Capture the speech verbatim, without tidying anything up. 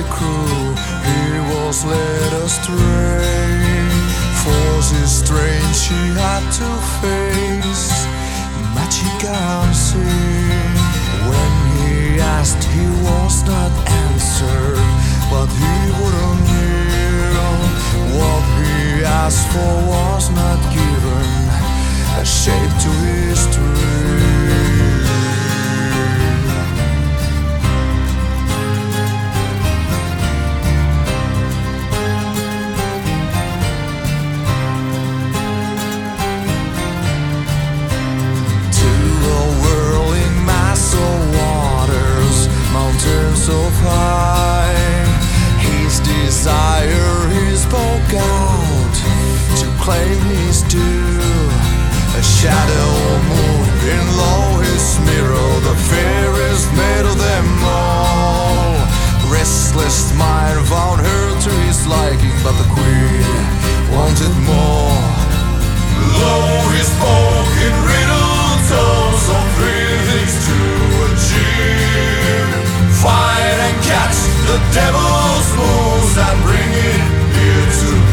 crew, he was led astray. Forces strange he had to face, magic unseen. When he asked, he was not answered, but he wouldn't yield. What he asked for was not given, a shape to his dream. So high, his desire he spoke out to claim his due. A shadow moved in low his mirror, the fairest maid of them all. Restless mind found her to his liking, but the queen wanted more. Low he spoke in riddle tones of three things to achieve: fight and catch the devil's moves and bring it here to